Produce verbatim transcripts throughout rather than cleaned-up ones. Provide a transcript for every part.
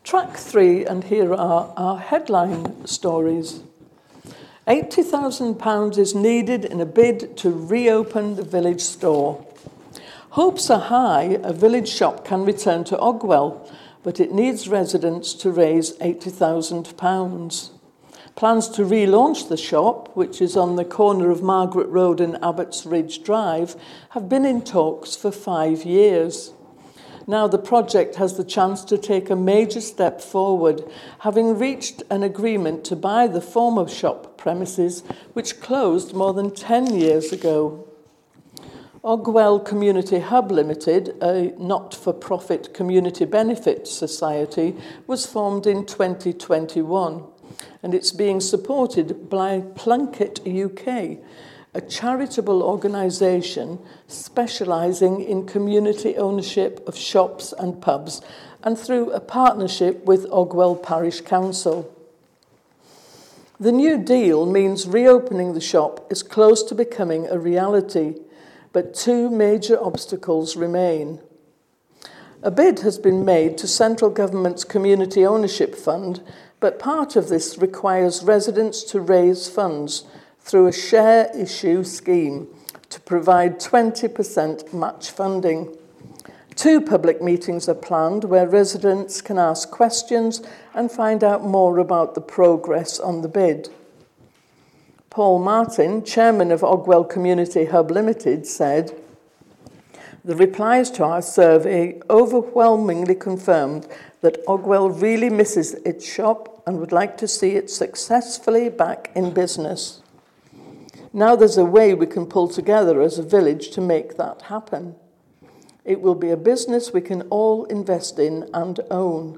Track three, and here are our headline stories. eighty thousand pounds is needed in a bid to reopen the village store. Hopes are high a village shop can return to Ogwell, but it needs residents to raise eighty thousand pounds. Plans to relaunch the shop, which is on the corner of Margaret Road and Abbots Ridge Drive, have been in talks for five years. Now the project has the chance to take a major step forward, having reached an agreement to buy the former shop premises, which closed more than ten years ago. Ogwell Community Hub Limited, a not-for-profit community benefit society, was formed in twenty twenty-one, and it's being supported by Plunkett U K, a charitable organisation specialising in community ownership of shops and pubs, and through a partnership with Ogwell Parish Council. The new deal means reopening the shop is close to becoming a reality, but two major obstacles remain. A bid has been made to Central Government's Community Ownership Fund, but part of this requires residents to raise funds through a share issue scheme to provide twenty percent match funding. Two public meetings are planned where residents can ask questions and find out more about the progress on the bid. Paul Martin, chairman of Ogwell Community Hub Limited, said, "The replies to our survey overwhelmingly confirmed that Ogwell really misses its shop and would like to see it successfully back in business. Now there's a way we can pull together as a village to make that happen. It will be a business we can all invest in and own."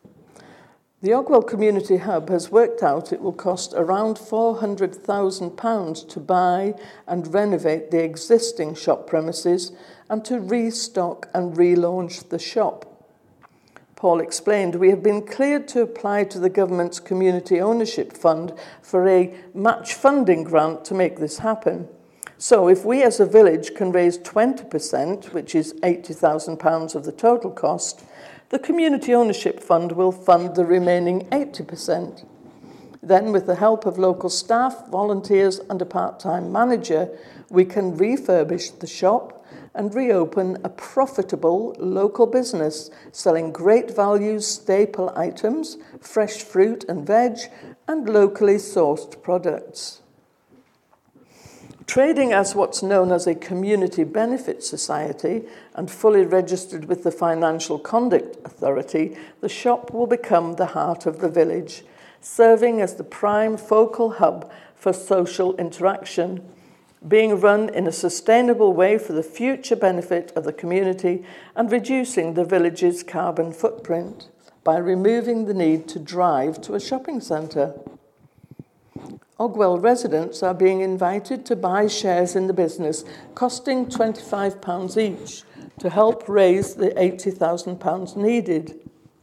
The Ogwell Community Hub has worked out it will cost around four hundred thousand pounds to buy and renovate the existing shop premises and to restock and relaunch the shop. Paul explained, "We have been cleared to apply to the government's Community Ownership Fund for a match funding grant to make this happen. So if we as a village can raise twenty percent, which is eighty thousand pounds of the total cost, the Community Ownership Fund will fund the remaining eighty percent. Then, with the help of local staff, volunteers and a part-time manager, we can refurbish the shop and reopen a profitable local business selling great value staple items, fresh fruit and veg, and locally sourced products." Trading as what's known as a community benefit society and fully registered with the Financial Conduct Authority, the shop will become the heart of the village, serving as the prime focal hub for social interaction, being run in a sustainable way for the future benefit of the community and reducing the village's carbon footprint by removing the need to drive to a shopping centre. Ogwell residents are being invited to buy shares in the business, costing twenty-five pounds each, to help raise the eighty thousand pounds needed.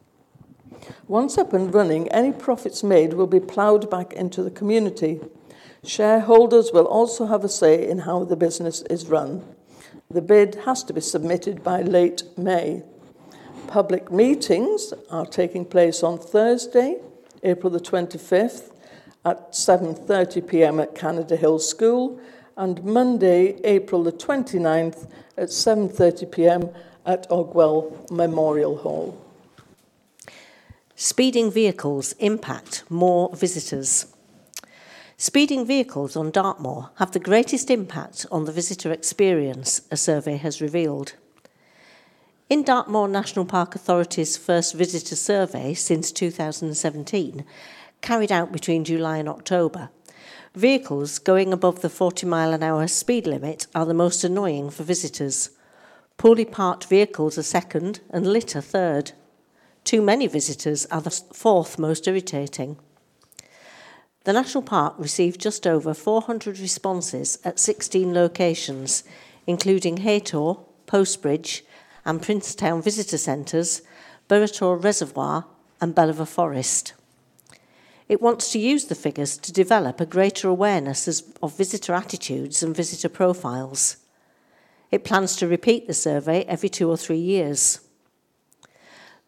Once up and running, any profits made will be ploughed back into the community. Shareholders will also have a say in how the business is run. The bid has to be submitted by late May. Public meetings are taking place on Thursday, April the twenty-fifth, at seven thirty p m at Canada Hill School, and Monday, April the twenty-ninth, at seven thirty p m at Ogwell Memorial Hall. Speeding vehicles impact more visitors. Speeding vehicles on Dartmoor have the greatest impact on the visitor experience, a survey has revealed. In Dartmoor National Park Authority's first visitor survey since two thousand seventeen, carried out between July and October, vehicles going above the forty mile an hour speed limit are the most annoying for visitors. Poorly parked vehicles are second and litter third. Too many visitors are the fourth most irritating. The National Park received just over four hundred responses at sixteen locations, including Haytor, Postbridge and Princetown Visitor Centres, Burrator Reservoir and Belliver Forest. It wants to use the figures to develop a greater awareness of visitor attitudes and visitor profiles. It plans to repeat the survey every two or three years.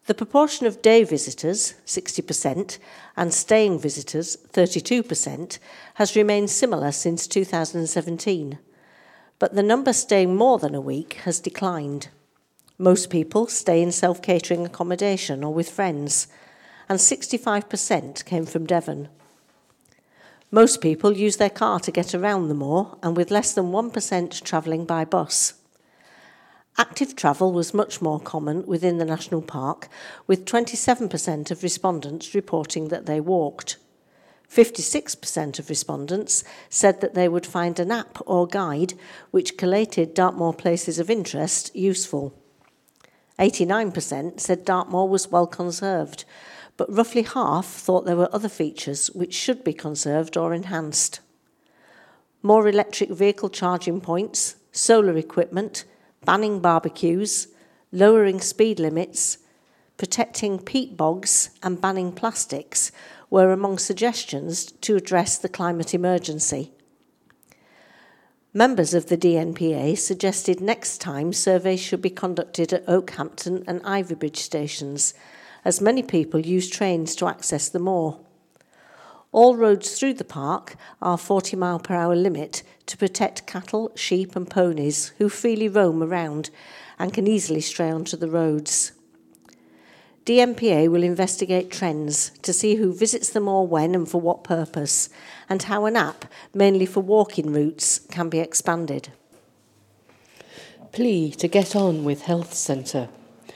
The proportion of day visitors, sixty percent, and staying visitors, thirty-two percent, has remained similar since two thousand seventeen, but the number staying more than a week has declined. Most people stay in self-catering accommodation or with friends, and sixty-five percent came from Devon. Most people use their car to get around the moor, and with less than one percent travelling by bus. Active travel was much more common within the national park, with twenty-seven percent of respondents reporting that they walked. fifty-six percent of respondents said that they would find an app or guide which collated Dartmoor places of interest useful. eighty-nine percent said Dartmoor was well conserved, but roughly half thought there were other features which should be conserved or enhanced. More electric vehicle charging points, solar equipment, banning barbecues, lowering speed limits, protecting peat bogs and banning plastics were among suggestions to address the climate emergency. Members of the D N P A suggested next time surveys should be conducted at Oakhampton and Ivybridge stations, as many people use trains to access the moor. All roads through the park are forty mile per hour limit to protect cattle, sheep and ponies who freely roam around and can easily stray onto the roads. D N P A will investigate trends to see who visits the moor when and for what purpose, and how an app, mainly for walking routes, can be expanded. Plea to get on with health centre.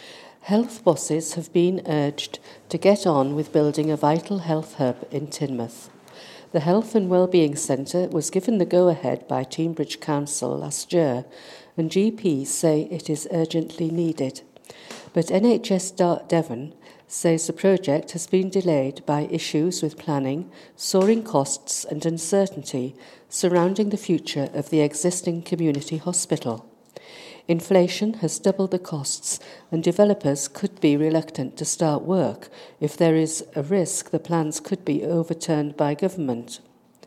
Health bosses have been urged to get on with building a vital health hub in Teignmouth. The Health and Wellbeing Centre was given the go-ahead by Teignbridge Council last year, and G Ps say it is urgently needed. But N H S Devon says the project has been delayed by issues with planning, soaring costs and uncertainty surrounding the future of the existing community hospital. Inflation has doubled the costs, and developers could be reluctant to start work if there is a risk the plans could be overturned by government.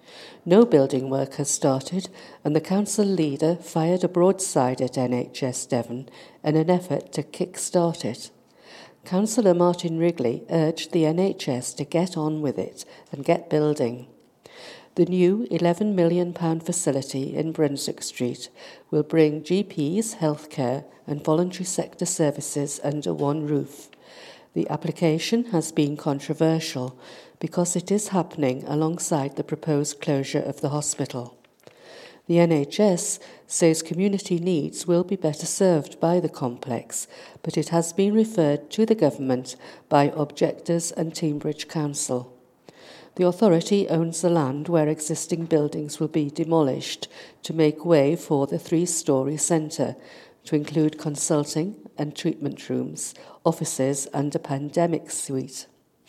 No building work has started, and the council leader fired a broadside at N H S Devon in an effort to kick-start it. Councillor Martin Wrigley urged the N H S to get on with it and get building. The new eleven million pounds facility in Brunswick Street will bring G Ps, healthcare and voluntary sector services under one roof. The application has been controversial because it is happening alongside the proposed closure of the hospital. The N H S says community needs will be better served by the complex, but it has been referred to the government by objectors and Teignbridge Council. The authority owns the land where existing buildings will be demolished to make way for the three-storey centre, to include consulting and treatment rooms, offices and a pandemic suite.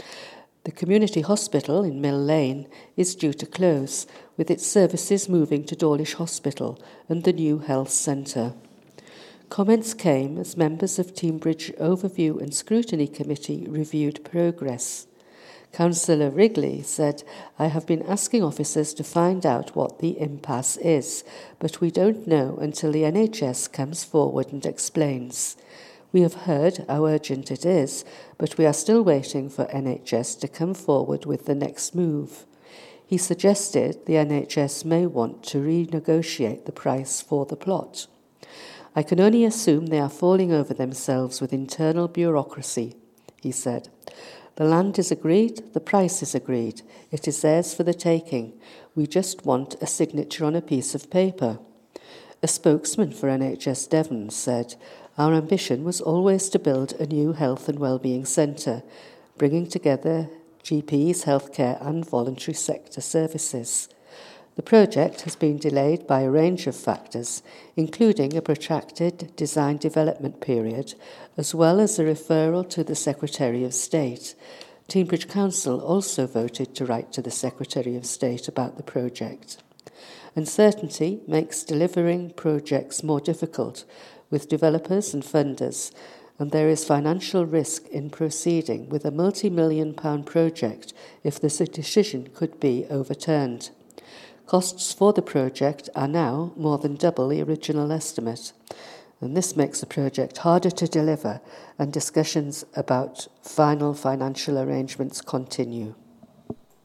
The community hospital in Mill Lane is due to close, with its services moving to Dawlish Hospital and the new health centre. Comments came as members of Teignbridge Overview and Scrutiny Committee reviewed progress. Councillor Wrigley said, "I have been asking officers to find out what the impasse is, but we don't know until the N H S comes forward and explains. We have heard how urgent it is, but we are still waiting for N H S to come forward with the next move." He suggested the N H S may want to renegotiate the price for the plot. "I can only assume they are falling over themselves with internal bureaucracy," he said. "The land is agreed, the price is agreed. It is theirs for the taking. We just want a signature on a piece of paper." A spokesman for N H S Devon said, "Our ambition was always to build a new health and wellbeing centre, bringing together G Ps, healthcare and voluntary sector services. The project has been delayed by a range of factors, including a protracted design development period, as well as a referral to the Secretary of State. Teignbridge Council also voted to write to the Secretary of State about the project. Uncertainty makes delivering projects more difficult with developers and funders, and there is financial risk in proceeding with a multi-million pound project if the decision could be overturned. Costs for the project are now more than double the original estimate, and this makes the project harder to deliver, and discussions about final financial arrangements continue.